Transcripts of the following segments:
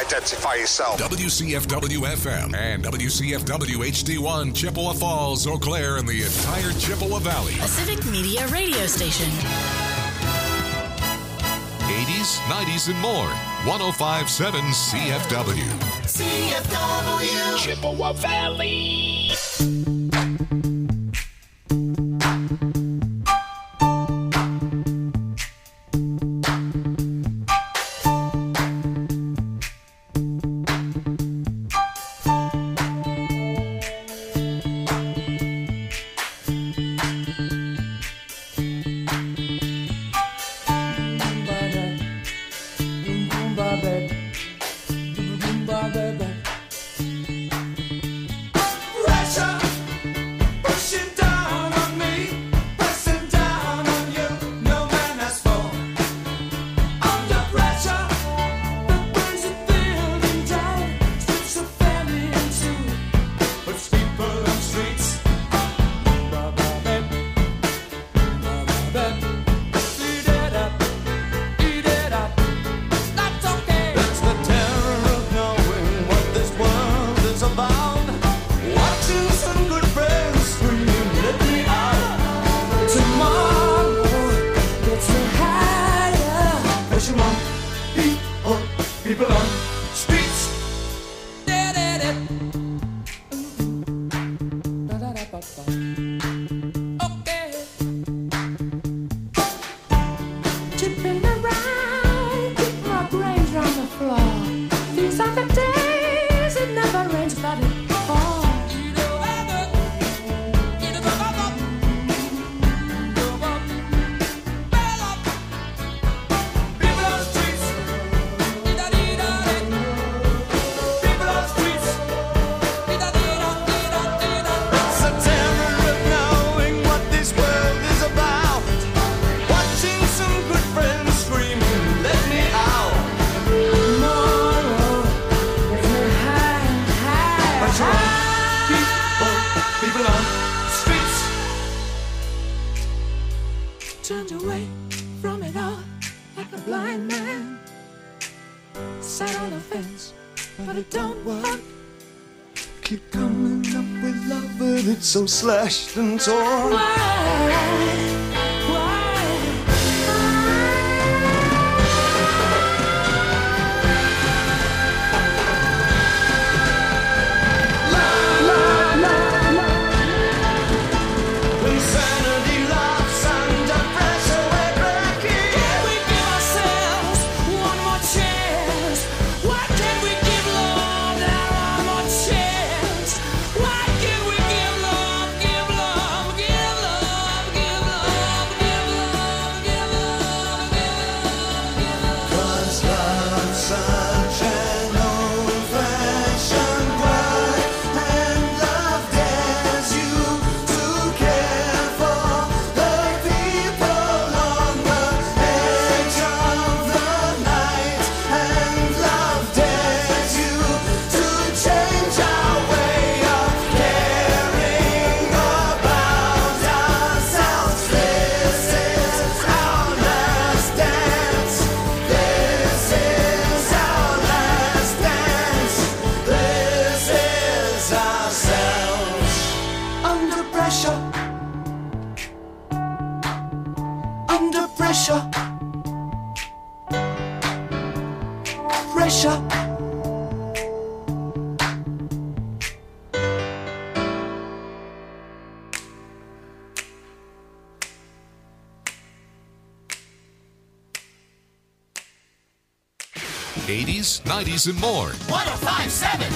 identify yourself. WCFW-FM and WCFW-HD1, Chippewa Falls, Eau Claire, and the entire Chippewa Valley. A civic media radio station. 80s, 90s, and more. 105.7 CFW. CFW. Chippewa Valley. So slashed and torn. And more. 105.7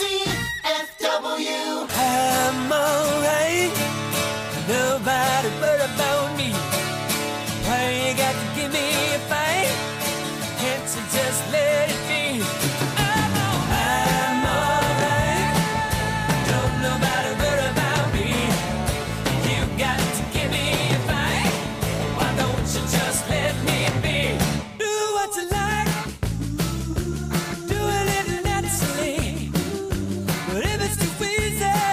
CFW. I'm alright. Nobody worry about me. Why you got to give me a fight? Can't you just let it be? I'm alright. Don't nobody worry about me. You got to give me a fight. Why don't you just let me be? Do what you like. Do it naturally. But if it's too easy,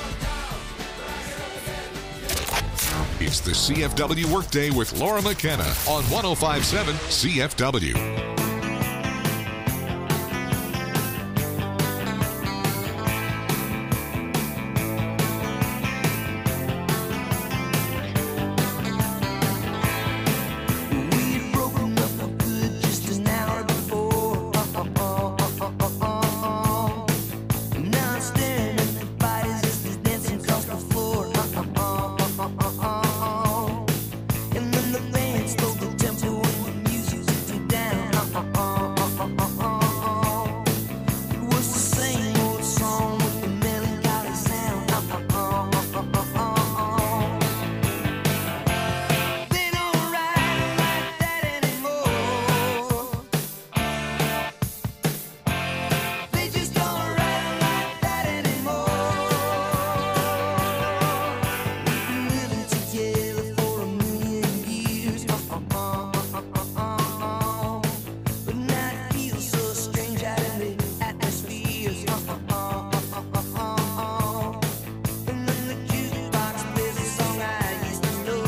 It's the CFW Workday with Laura McKenna on 105.7 CFW. It was the same old song with the melancholy sound. They don't ride like that anymore. They just don't ride like that anymore. We've been living together for a million years. But now it feels so strange out in the atmospheres. And then the jukebox plays a song I used to know.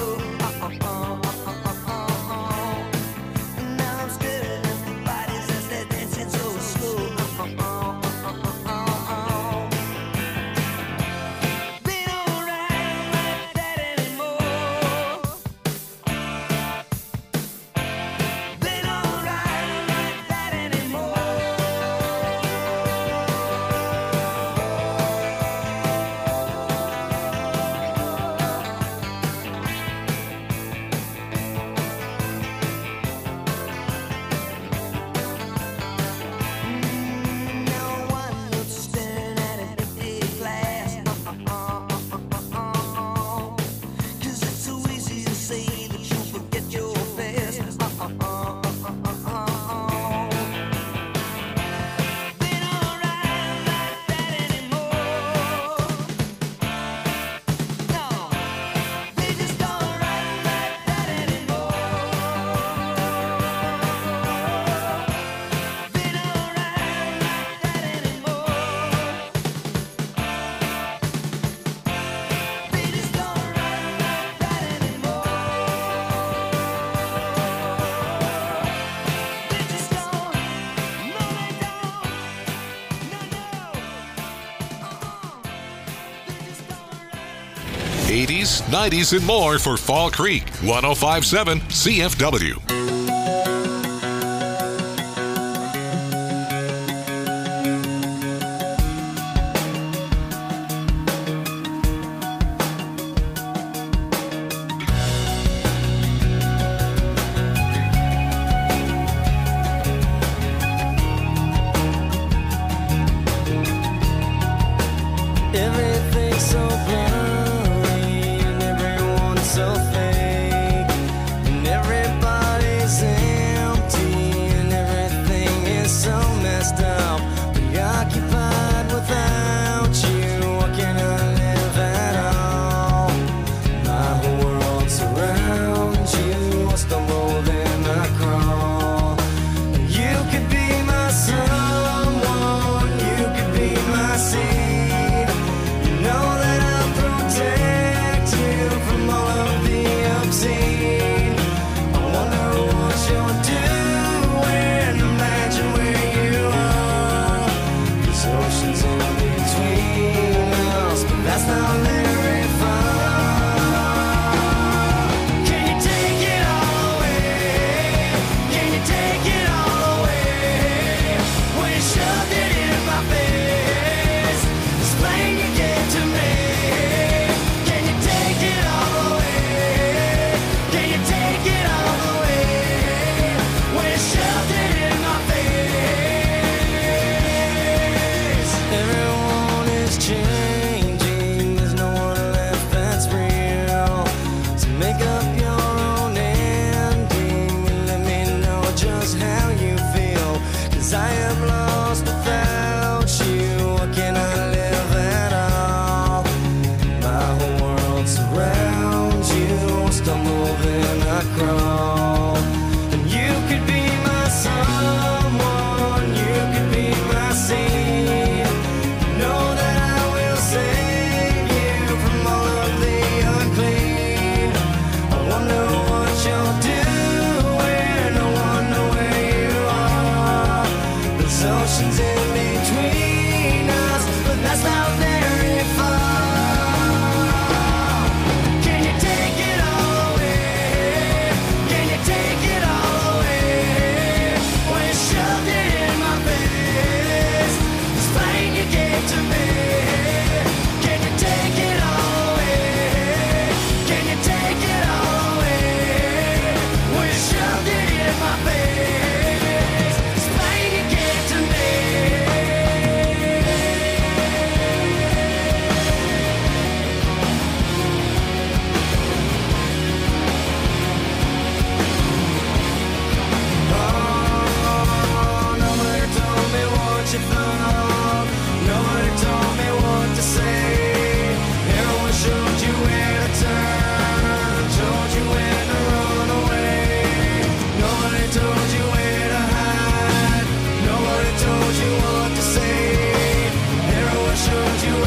And now I'm staring at the bodies as they're dancing so slow. They don't ride like that anymore. They don't ride like that anymore. Now one looks staring at an empty glass. 'Cause it's so easy to say that you forget your past. They don't ride like that anymore. No, they just don't ride like that anymore. They don't ride like that anymore. They just don't ride like that anymore. They just don't. No, they don't. No, no. They just don't ride. 80s, 90s, and more for Fall Creek. 1057 CFW. Everything's so blurry and everyone's so fake, and everybody's empty and everything is so messed up, preoccupied without you. I cannot live at all. My whole world surrounds you. I stumble then I crawl. You could be my someone, you could be my seed. You know that I'll protect you from all of the obscene. I wonder what you're doing. Imagine where you are. There's oceans in between us, but that's not very far. Can you take it all away? Can you take it all away? When you shoved it in my face, it's plain you gave to me. Can you take it all away? Can you take it all away? When you shoved it in my face. Everyone is changing. There's no one left that's real. So make up your own ending and let me know just how you feel. 'Cause I am lost without you. I cannot live at all. My whole world surrounds you. Stumble then I crawl. And you could be my someone, you could be my seed. Know that I will save you from all of the unclean. I wonder what you're doing. I wonder where you are. There's oceans in between us, but that's not very far. Can you take it all away? Can you take it all away? When you shoved it in my face, it's plain you gave to me. Can you take it all away? Can you take it all away? When you shoved it in my face.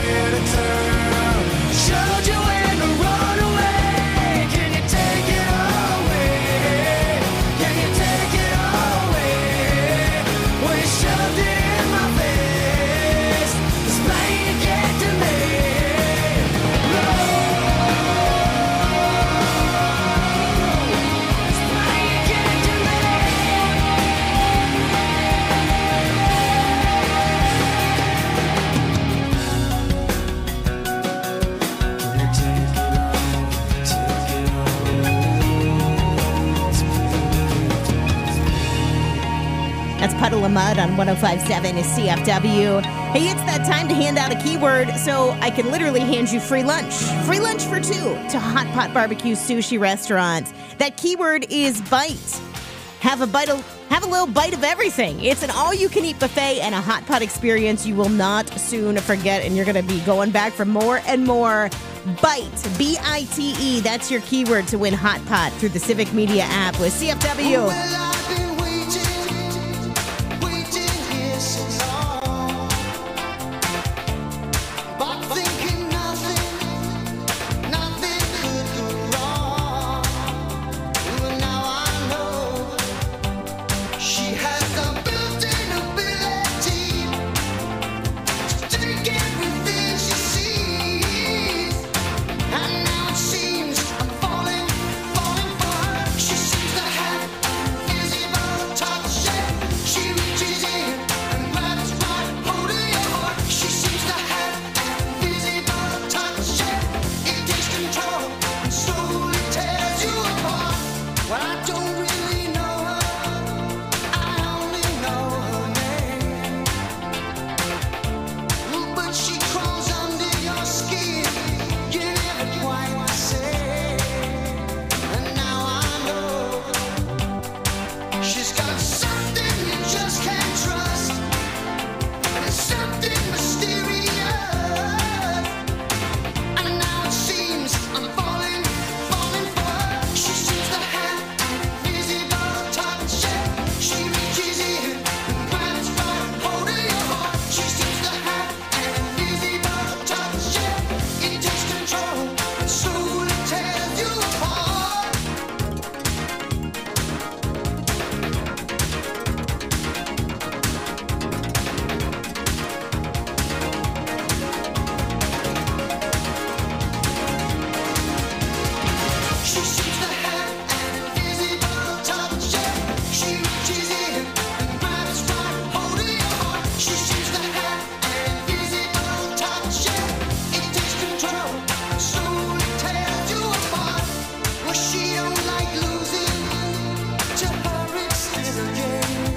where to turn. Showed you when to run away. Can you take it away? Can you take it away? Well, you shoved it in my face. It's plain you get to me. It's plain you get to me. Can you take it all? Take it all. It's That's Puddle of Mud on 105.7 is CFW. Hey, it's that time to hand out a keyword so I can literally hand you free lunch. Free lunch for two to Hot Pot Barbecue Sushi Restaurant. That keyword is bite. Have a little bite of everything. It's an all-you-can-eat buffet and a hot pot experience you will not soon forget, and you're going to be going back for more and more. Bite, B-I-T-E, that's your keyword to win Hot Pot through the Civic Media app with CFW. Well, I've been waiting here so long, but thinking nothing could go wrong. Well, now I know she has the built-in ability to take everything she sees, and now it seems I'm falling for her. She seems to have invisible touch, and she reaches in and grabs right hold of your heart. She seems to have invisible touch, and it takes control and slowly tears you apart. Well, I don't really know her, I only know her name, but she crawls under your skin, you never quite the same. And now I know she's got something you just can't trust, and it's something mysterious. And now it seems I'm falling for her. She seems to have invisible touch, and she reaches in and grabs right hold of your heart. She seems to have invisible touch, and it takes control and slowly tears you apart. She seems to have an invisible touch, and she reaches in and grabs right hold of your heart. She seems to have an invisible touch, and it takes control and slowly tears you apart. Well, she don't like losing, to her it's still a game.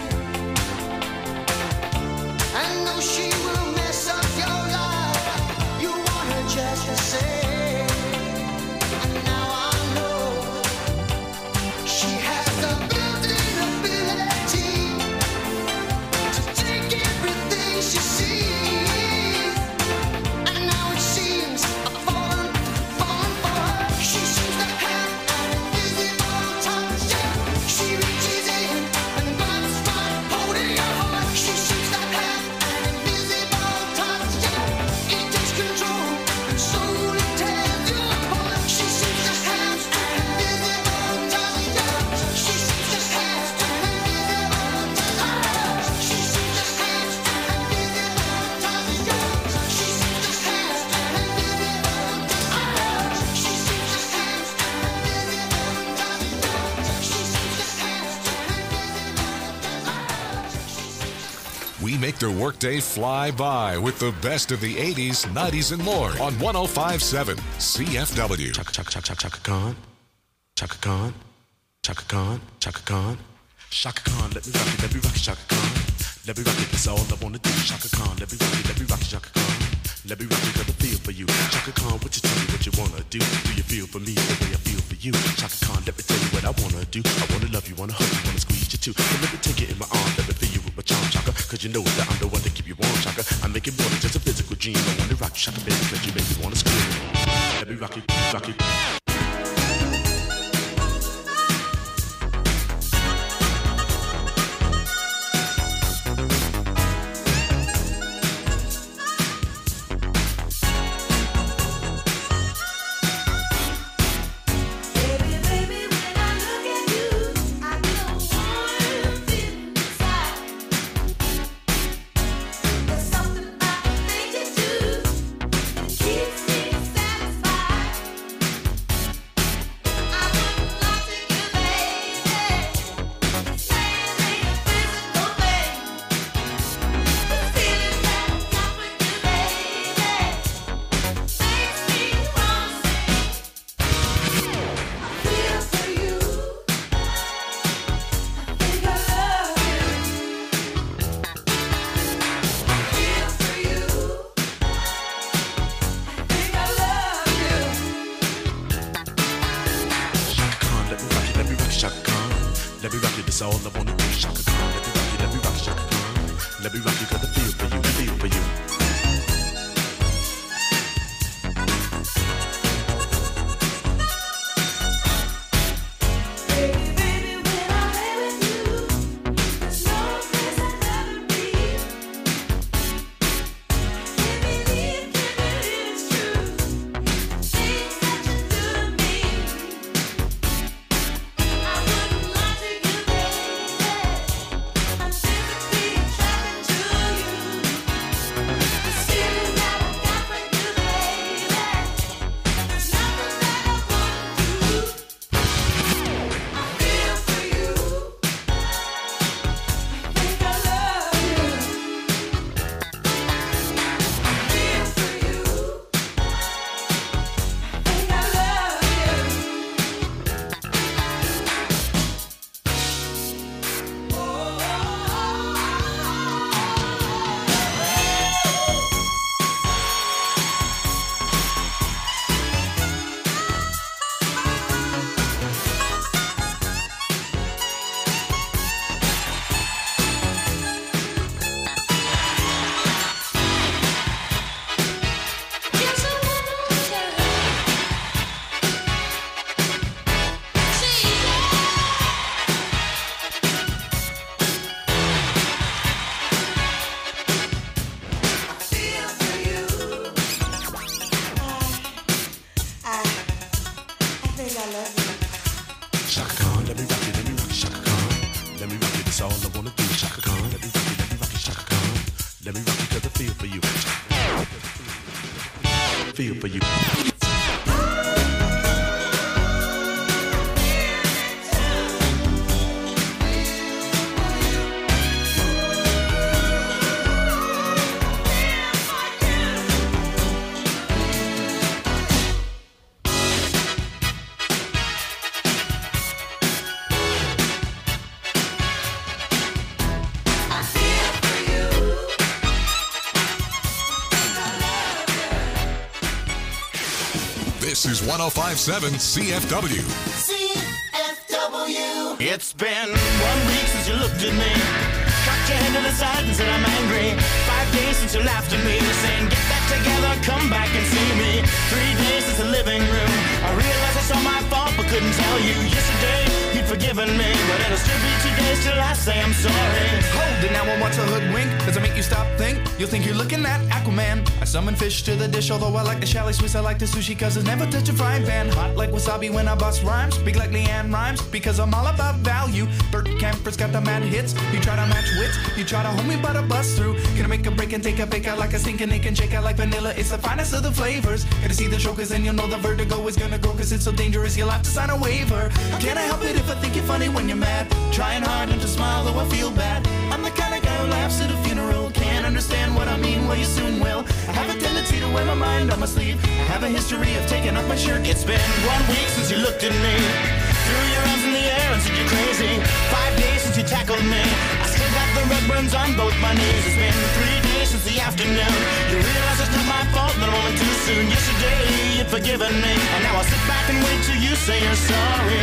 And though she will mess up your life, you want her just the same. And now I know she has the built-in ability to take everything she sees. And now it seems I'm falling for her. She seems to have an invisible touch, and she reaches in and grabs right hold of your heart. She seems to have an invisible touch, and it takes control and slowly tears you apart. She seems to have an invisible touch, she seems to have an invisible touch. She seems to have an invisible touch, she seems to have an invisible touch. She seems to have an invisible touch, she seems to have an We make their workday fly by with the best of the 80s, 90s, and more on 105.7 CFW. Chaka Khan, Chaka Khan, Chaka Khan, Chaka Khan, Chaka Khan, let me rock it, Chaka Khan. Let me rock it, that's all I wanna do. Chaka Khan, let me rock it, Chaka Khan. Let me rock it, cause I feel for you. Chaka Khan, what you tell me what you wanna do? Do you feel for me the way I feel for you? Chaka Khan, let me tell you what I wanna do. I wanna love you, wanna hug you, wanna squeeze you too. So let me take it in my arms, let me feel you with my charm, Chaka. Cause you know that I'm the one to keep you warm, Chaka. I make it more than just a physical dream. I wanna rock you, Chaka, baby, cause you make me wanna scream. Let me rock it, rock it. Let me rock you 'cause I feel for you. Feel for you. This is 1057 CFW. CFW. It's been 1 week since you looked at me. Cocked your head to the side and said I'm angry. 5 days since you laughed at me, saying get back together, come back and see me. 3 days since the living room. I realized it's all my fault, but couldn't tell you. Yesterday you'd forgiven me, but it'll still be 2 days till I say I'm sorry. Hold it now and watch a hoodwink. Does it make you stop, think? You'll think you're looking at Aquaman. I summon fish to the dish, although I like the chalet Swiss. I like the sushi cause it's never touch a frying pan. Hot like wasabi when I bust rhymes. Big like Leanne rhymes because I'm all about value. Bert Camper's got the mad hits. You try to match wits, you try to hold me but I bust through. Gonna make a break and take a bake out like a stinking ache and shake out like vanilla. It's the finest of the flavors. Gonna see the show cause then you'll know the vertigo is gonna go cause it's so dangerous you'll have to sign a waiver. How can I help it if I think you're funny when you're mad? Trying hard not to smile though I feel bad. I'm the kind of guy who laughs at a funeral. Can't understand what I mean, well you soon will. I have a tendency to wear my mind on my sleeve. I have a history of taking off my shirt. It's been 1 week since you looked at me. Threw your arms in the air and said you're crazy. 5 days since you tackled me. I still got the red burns on both my knees. It's been 3 days since the afternoon. You realize it's not my fault, but a moment too soon. Yesterday you'd forgiven me, and now I'll sit back and wait till you say you're sorry.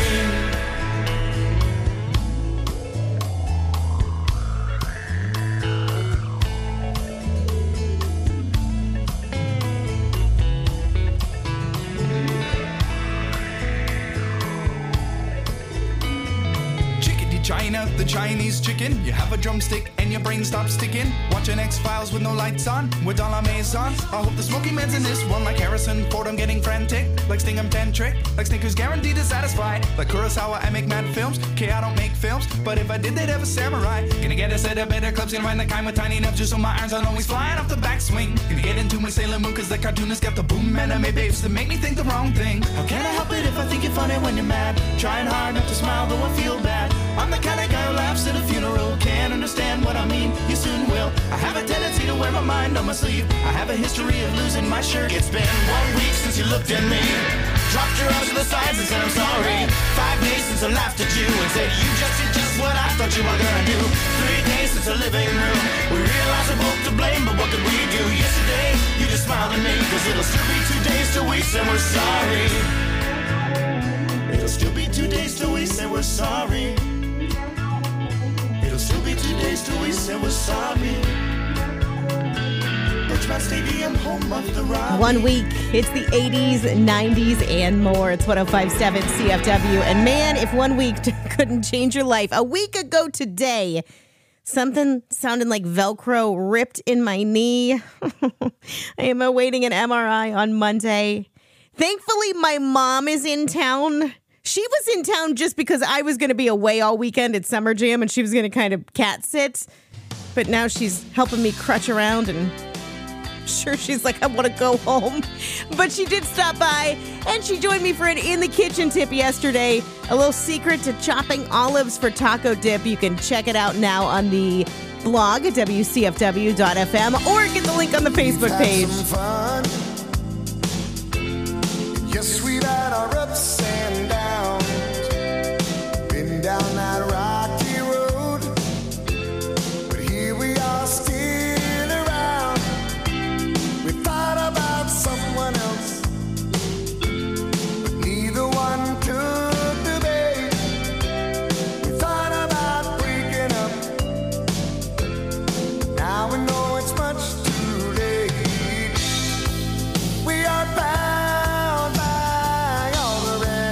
China, the Chinese chicken. You have a drumstick and your brain stops sticking. Watching X-Files with no lights on, with all our maison. I hope the Smoky Man's in this one like Harrison Ford. I'm getting frantic, like Sting I'm tantric, like Snickers guaranteed to satisfy. Like Kurosawa, I make mad films. Okay, I don't make films, but if I did, they'd have a samurai. Gonna get a set of better clubs, gonna find the kind with tiny enough just so my irons aren't always flying off the backswing. Gonna get into my Sailor Moon cause the cartoonist got the boom anime babes that make me think the wrong thing. How can I help it if I think you're funny when you're mad? Trying hard not to smile though I feel bad. I'm the kind of guy who laughs at a funeral. Can't understand what I mean, you soon will. I have a tendency to wear my mind on my sleeve. I have a history of losing my shirt. It's been 1 week since you looked at me. Dropped your arms to the sides and said I'm sorry. 5 days since I laughed at you and said you just did just what I thought you were gonna do. 3 days since the living room. We realized we're both to blame, but what could we do? Yesterday, you just smiled at me, cause it'll still be 2 days till we say we're sorry. It'll still be 2 days till we say we're sorry. It'll still be 2 days till we say we're sorry. Richmond Stadium, home of the Rockies. 1 week. It's the 80s, 90s, and more. It's 1057 CFW. And man, if 1 week couldn't change your life. A week ago today, something sounding like Velcro ripped in my knee. I am awaiting an MRI on Monday. Thankfully, my mom is in town. She was in town just because I was going to be away all weekend at Summer Jam and she was going to kind of cat sit. But now she's helping me crutch around and sure she's like, I want to go home. But she did stop by and she joined me for an In the Kitchen tip yesterday. A little secret to chopping olives for taco dip. You can check it out now on the blog at WCFW.FM or get the link on the Facebook page. Yes, we've had our ups and downs. Been down that rocky road. But here we are still around. We thought about someone else. But neither one took the bait. We thought about breaking up. Now we know it's much too late. We are bound by all the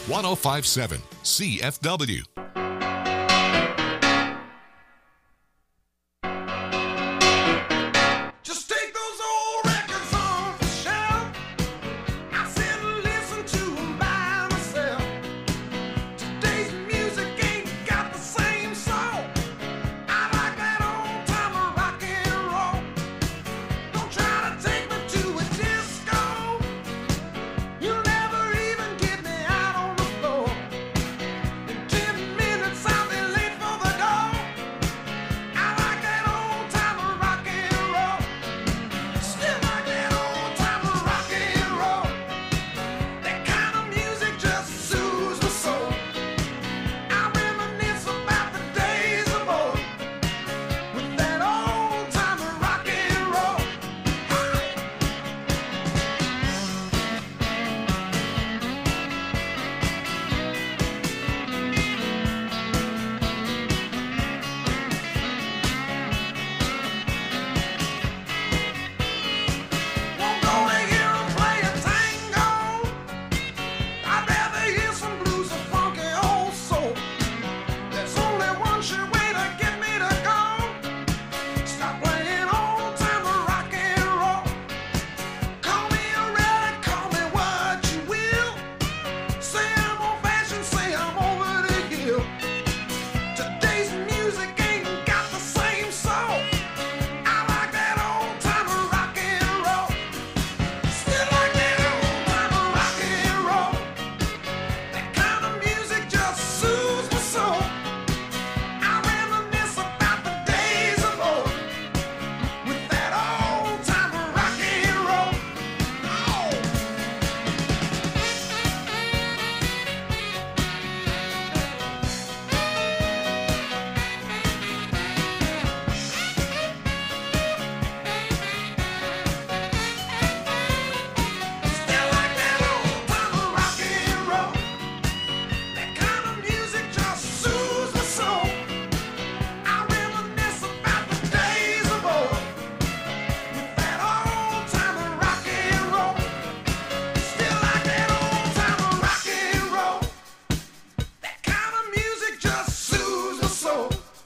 1057 CFW. Just take those old records off the shelf. I sit and listen to 'em by myself. Today's music ain't got the same soul. I like that old time of rock and roll. Don't try to take me to a disco. You'll never even get me out on the floor. In 10 minutes I'll be late for the door. I like that old time of rock and roll. Still like that old time of rock and roll. That kind of music just soothes my soul. I reminisce about the days of old with that old time of rock and roll. Won't go to hear 'em play a tango. I'd rather hear some blues or funky old soul. There's only one sure way to get me to go. Stop playing old time of rock and roll. Call me a relic, call me what you will. Say I'm old fashioned, say I'm over the hill. Today's music ain't got the same soul. I like that old time of rock and roll. Still like that old time of rock and roll. That kind of music just soothes my soul. I reminisce about the days of old with that old time of rock and roll. Oh. Still like that old time of rock and roll. That kind of music just soothes my soul. I reminisce about the days of old with that old time of rock and roll. Still like that old time of rock and roll. That kind of music just soothes my soul.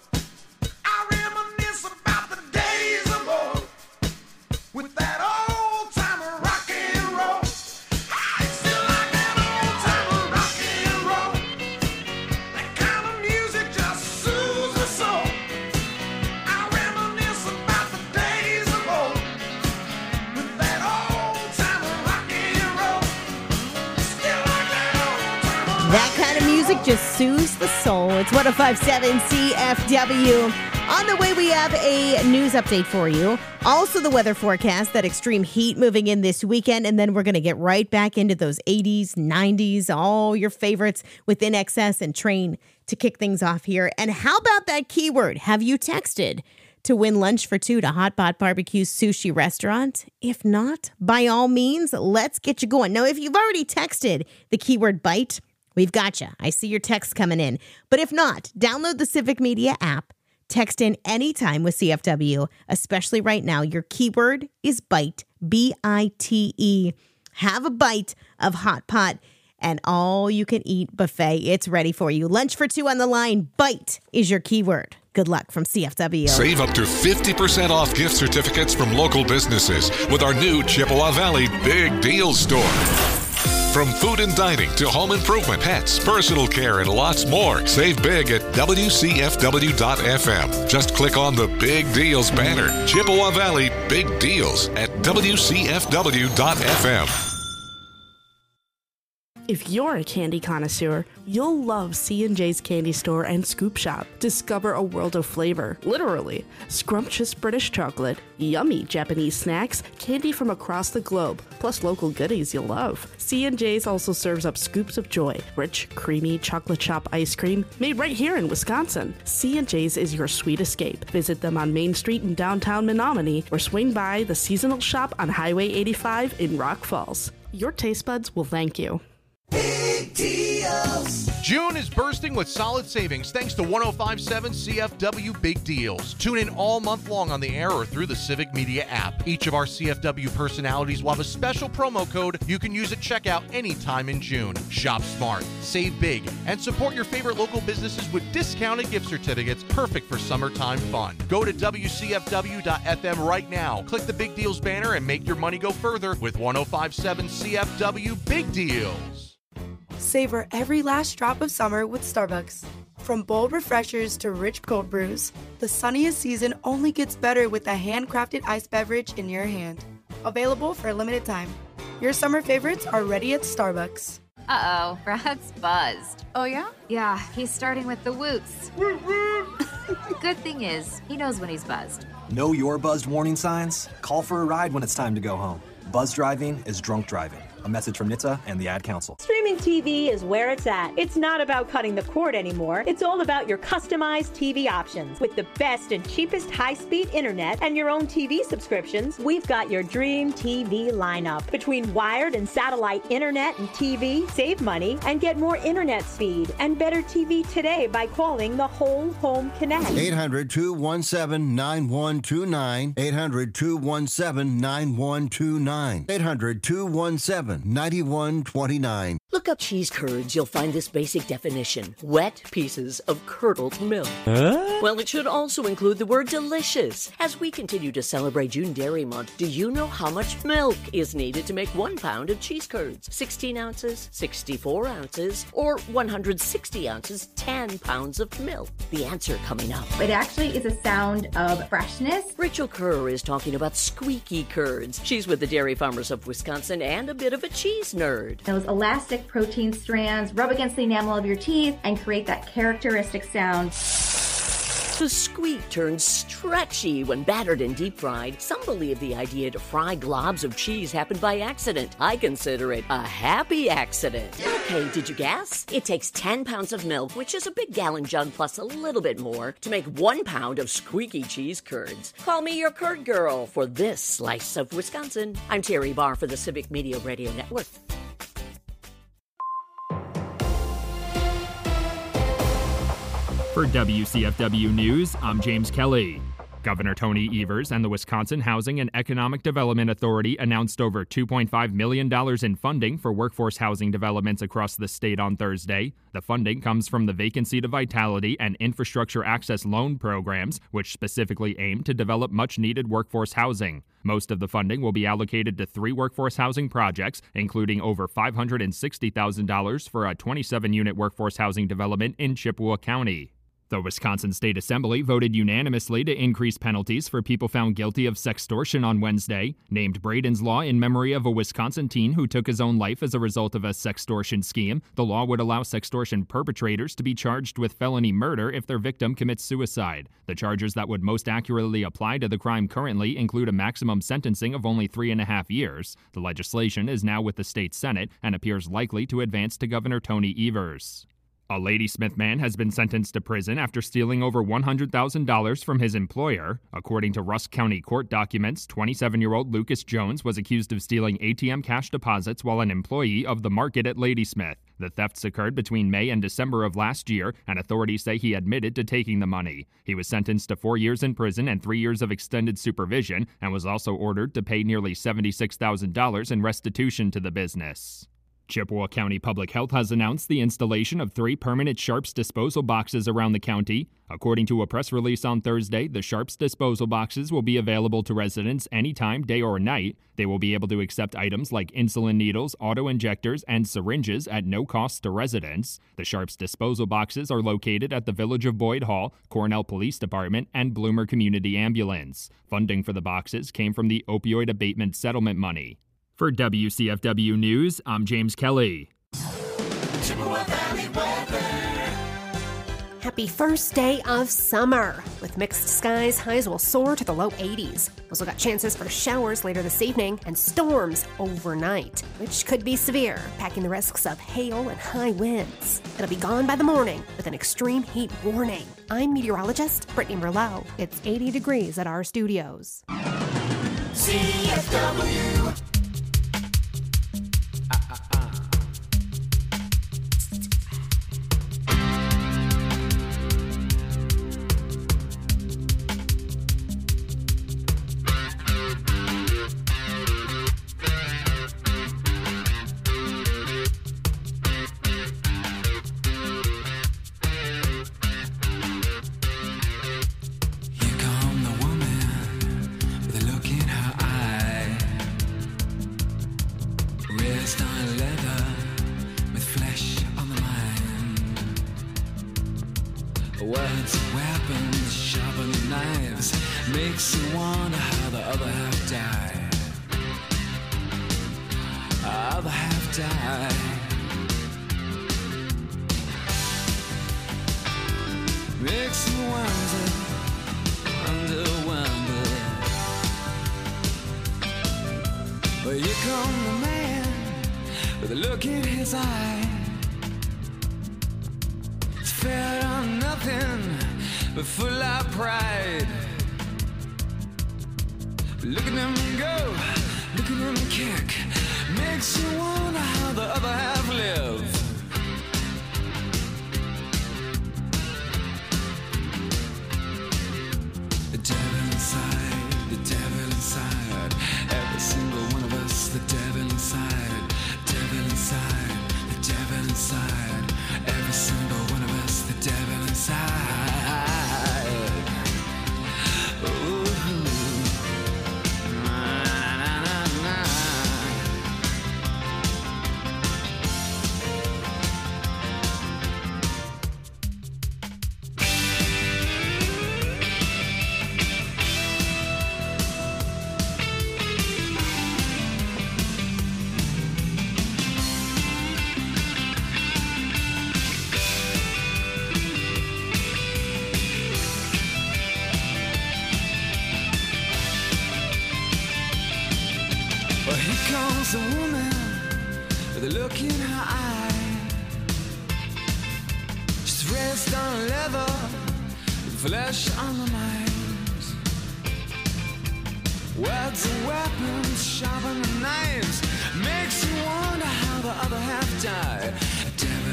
I reminisce about the days of old with that old time of rock and roll. I still like that old time of rock and roll. That kind of music just soothes my soul. I reminisce about the days of old with that old time of rock and roll. Still like that old time of That kind of music just soothes the soul. It's 1057 CFW. On the way, we have a news update for you. Also, the weather forecast, that extreme heat moving in this weekend. And then we're going to get right back into those 80s, 90s, all your favorites with InXS and Train to kick things off here. And how about that keyword? Have you texted to win lunch for two to Hot Pot Barbecue Sushi Restaurant? If not, by all means, let's get you going. Now, if you've already texted the keyword bite, we've got you. I see your text coming in. But if not, download the Civic Media app. Text in anytime with CFW, especially right now. Your keyword is bite, B-I-T-E. Have a bite of Hot Pot and all you can eat buffet. It's ready for you. Lunch for two on the line. Bite is your keyword. Good luck from CFW. Save up to 50% off gift certificates from local businesses with our new Chippewa Valley Big Deal Store. From food and dining to home improvement, pets, personal care, and lots more. Save big at WCFW.FM. Just click on the Big Deals banner. Chippewa Valley Big Deals at WCFW.FM. If you're a candy connoisseur, you'll love C&J's Candy Store and Scoop Shop. Discover a world of flavor, literally. Scrumptious British chocolate, yummy Japanese snacks, candy from across the globe, plus local goodies you'll love. C&J's also serves up scoops of joy, rich, creamy chocolate chop ice cream made right here in Wisconsin. C&J's is your sweet escape. Visit them on Main Street in downtown Menominee or swing by the seasonal shop on Highway 85 in Rock Falls. Your taste buds will thank you. Big deals. June is bursting with solid savings thanks to 105.7 CFW Big Deals. Tune in all month long on the air or through the Civic Media app. Each of our CFW personalities will have a special promo code you can use at checkout anytime in June. Shop smart, save big, and support your favorite local businesses with discounted gift certificates perfect for summertime fun. Go to WCFW.FM right now. Click the Big Deals banner and make your money go further with 105.7 CFW Big Deals. Savor every last drop of summer with Starbucks. From bold refreshers to rich cold brews, the sunniest season only gets better with a handcrafted iced beverage in your hand. Available for a limited time. Your summer favorites are ready at Starbucks. Uh-oh, Brad's buzzed. Oh, yeah? Yeah, he's starting with the woots. Good thing is, he knows when he's buzzed. Know your buzzed warning signs? Call for a ride when it's time to go home. Buzz driving is drunk driving. A message from NHTSA and the Ad Council. Streaming TV is where it's at. It's not about cutting the cord anymore. It's all about your customized TV options. With the best and cheapest high-speed internet and your own TV subscriptions, we've got your dream TV lineup. Between wired and satellite internet and TV, save money and get more internet speed and better TV today by calling the Whole Home Connect. 800-217-9129. 800-217-9129. 800-217-9129. Look up cheese curds. You'll find this basic definition. Wet pieces of curdled milk. Well, it should also include the word delicious. As we continue to celebrate June Dairy Month, do you know how much milk is needed to make 1 pound of cheese curds? 16 ounces, 64 ounces, or 160 ounces, 10 pounds of milk? The answer coming up. It actually is a sound of freshness. Rachel Kerr is talking about squeaky curds. She's with the Dairy Farmers of Wisconsin and a bit of a cheese nerd. Those elastic protein strands rub against the enamel of your teeth and create that characteristic sound. The squeak turns stretchy when battered and deep fried. Some believe the idea to fry globs of cheese happened by accident. I consider it a happy accident. Okay, did you guess? It takes 10 pounds of milk, which is a big gallon jug plus a little bit more, to make 1 pound of squeaky cheese curds. Call me your curd girl for this slice of Wisconsin. I'm Terry Barr for the Civic Media Radio Network. For WCFW News, I'm James Kelly. Governor Tony Evers and the Wisconsin Housing and Economic Development Authority announced over $2.5 million in funding for workforce housing developments across the state on Thursday. The funding comes from the Vacancy to Vitality and Infrastructure Access Loan programs, which specifically aim to develop much-needed workforce housing. Most of the funding will be allocated to 3 workforce housing projects, including over $560,000 for a 27-unit workforce housing development in Chippewa County. The Wisconsin State Assembly voted unanimously to increase penalties for people found guilty of sextortion on Wednesday. Named Braden's Law in memory of a Wisconsin teen who took his own life as a result of a sextortion scheme, the law would allow sextortion perpetrators to be charged with felony murder if their victim commits suicide. The charges that would most accurately apply to the crime currently include a maximum sentencing of only 3.5 years. The legislation is now with the state Senate and appears likely to advance to Governor Tony Evers. A Ladysmith man has been sentenced to prison after stealing over $100,000 from his employer. According to Rusk County court documents, 27-year-old Lucas Jones was accused of stealing ATM cash deposits while an employee of the market at Ladysmith. The thefts occurred between May and December of last year, and authorities say he admitted to taking the money. He was sentenced to 4 years in prison and 3 years of extended supervision, and was also ordered to pay nearly $76,000 in restitution to the business. Chippewa County Public Health has announced the installation of 3 permanent Sharps disposal boxes around the county. According to a press release on Thursday, the Sharps disposal boxes will be available to residents anytime, day or night. They will be able to accept items like insulin needles, auto-injectors, and syringes at no cost to residents. The Sharps disposal boxes are located at the Village of Boyd Hall, Cornell Police Department, and Bloomer Community Ambulance. Funding for the boxes came from the opioid abatement settlement money. For WCFW News, I'm James Kelly. Chippewa Valley weather. Happy first day of summer. With mixed skies, highs will soar to the low 80s. Also got chances for showers later this evening and storms overnight, which could be severe, packing the risks of hail and high winds. It'll be gone by the morning with an extreme heat warning. I'm meteorologist Brittany Merlot. It's 80 degrees at our studios. CFW. Words are weapons, sharpen knives. Makes you wonder how the other half died. Other half died. Makes you wonder, wonder. Well, here come the man with a look in his eye. It's fed on nothing but full of pride. Look at him go, look at him kick. Makes you wonder how the other half live. The devil inside, every single one of us. The devil inside, the devil inside, every single one of us. The devil inside. Ooh. Well, here comes a woman with a look in her eye. She's raised on leather, with flesh on the mind. Words are weapons, sharpen the knives. Makes you wonder how the other half died. The devil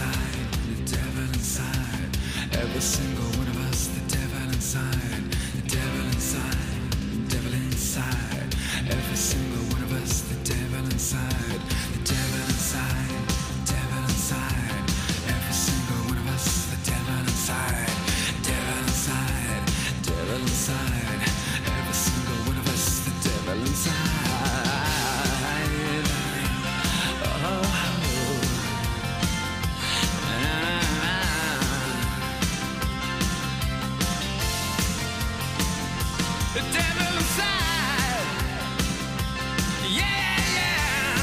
inside, every single one of us. The devil inside, the devil inside, the devil inside, every single one of us. The devil inside, the devil inside, the devil inside, every single one of us. The devil inside, devil inside, devil inside, every single one of us. The devil inside. The devil inside, yeah, yeah.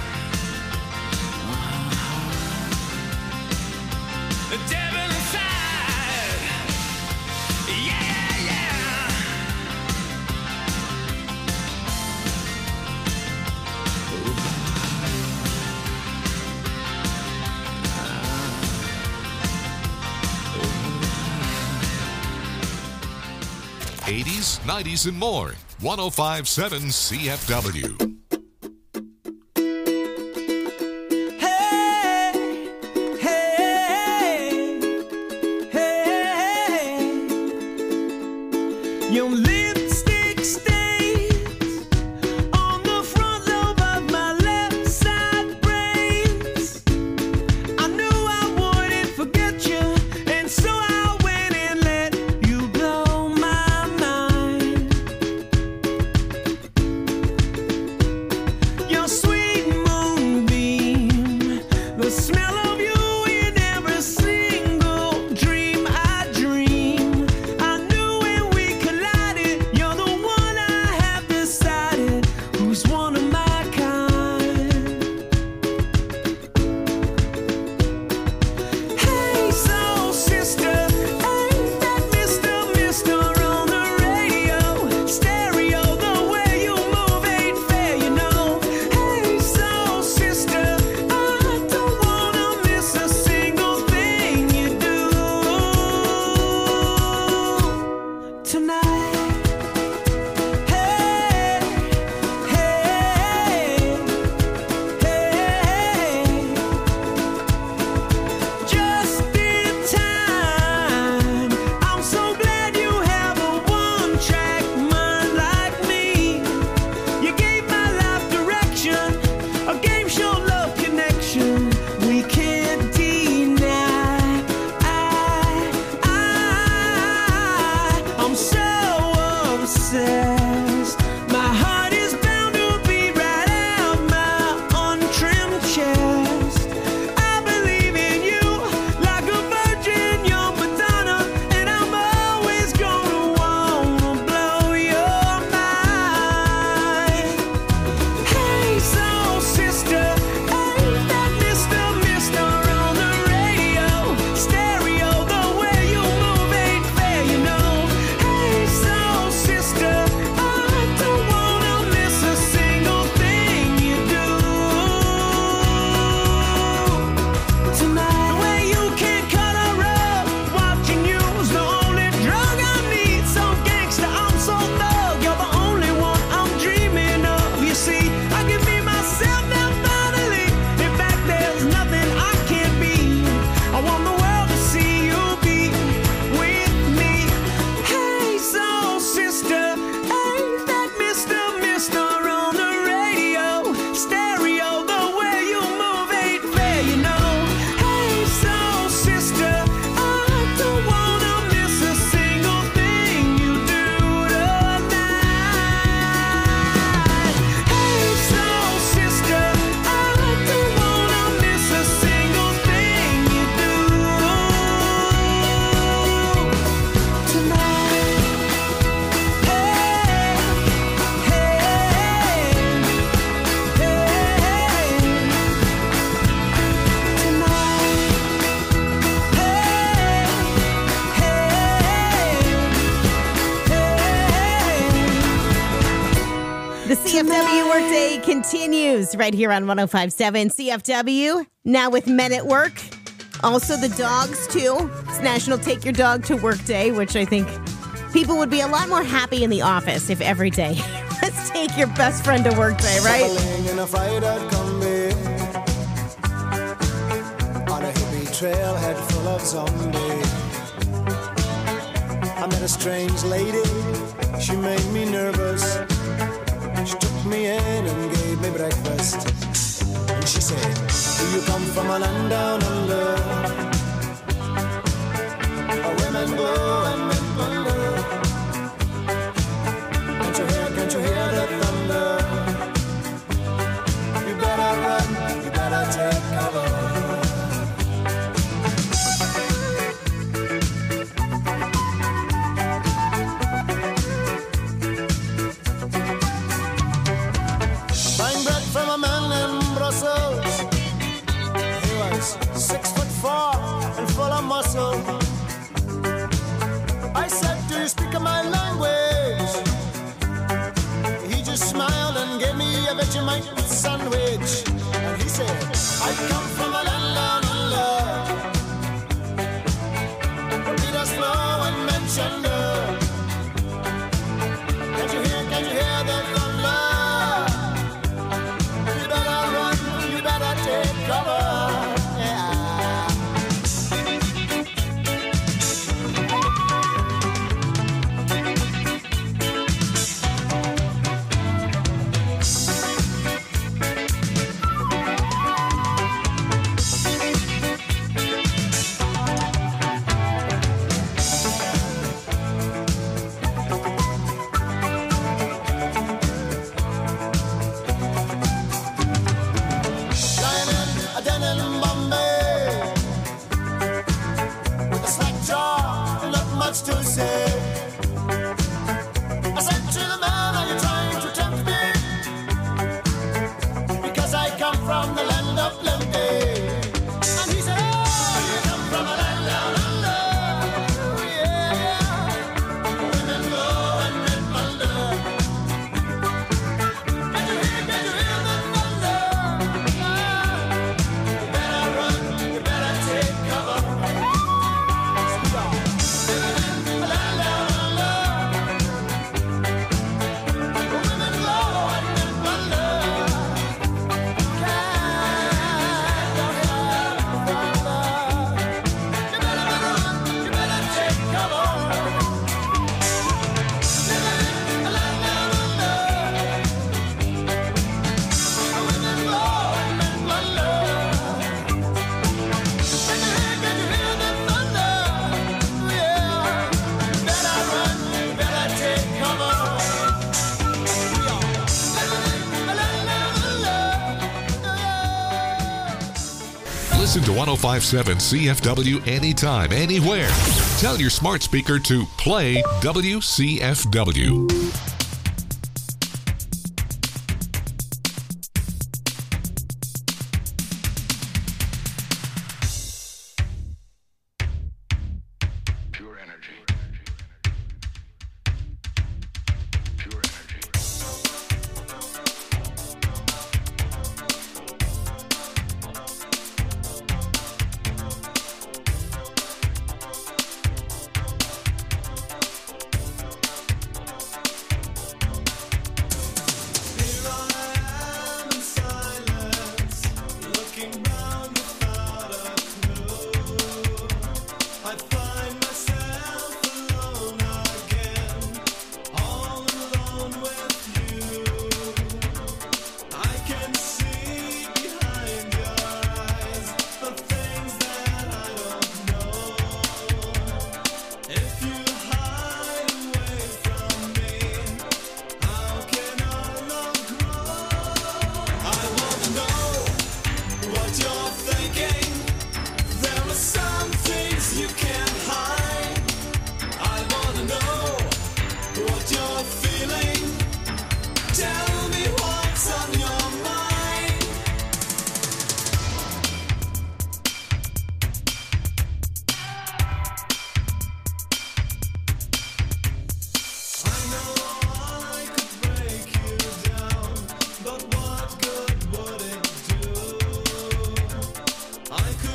The devil inside, yeah, yeah. '80s, '90s, and more. 105.7 CFW. Your lipstick stains on the front lobe of my left side brains. I knew I wouldn't forget you, and so I went and let you blow my mind. CFW Workday continues right here on 105.7 CFW. Now with Men at Work. Also the dogs, too. It's National Take Your Dog to Work Day, which I think people would be a lot more happy in the office if every day let's take your best friend to work day, right? Traveling in a fried-out Kombi on a hippie trailhead full of zombies. I met a strange lady, she made me nervous. She took me in and gave me breakfast. And she said, do you come from a land down under? Women go and men wonder. Can't you hear the thunder? You better run, you better take cover. Buying bread from a man in Brussels. He was 6'4" and full of muscle. I said, do you speak my language? He just smiled and gave me a Vegemite sandwich. And he said, I come from a land down under. The beaters flow and mention the. Can't you hear the thunder? You better run, you better take cover. To say, I said to the man, are you trying to tempt me? Because I come from the land of plenty. And he said, oh, you come from a land down under. Yeah, women go and men wonder. Can you hear the thunder? You better run, you better take cover. Listen to 105.7 CFW anytime, anywhere. Tell your smart speaker to play WCFW.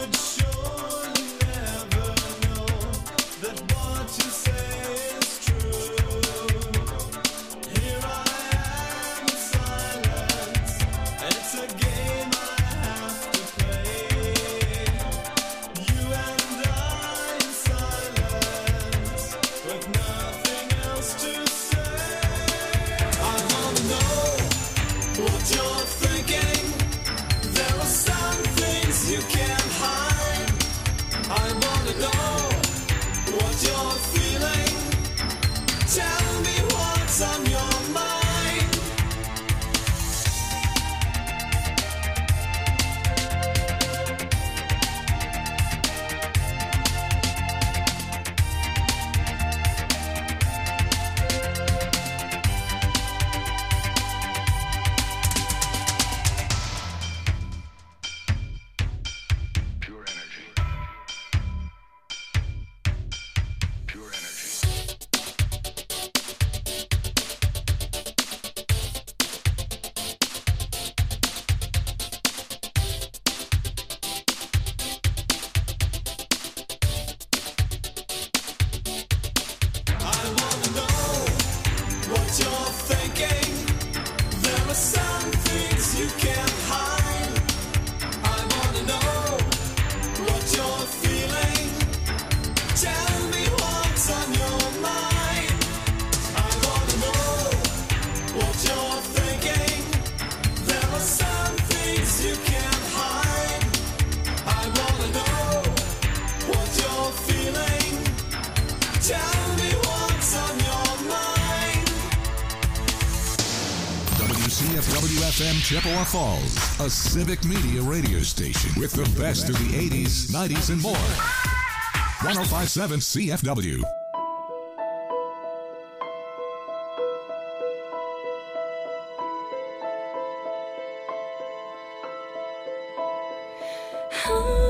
WCFW-FM Chippewa Falls, a civic media radio station with the best of the 80s, 90s, and more. 105.7 CFW. Oh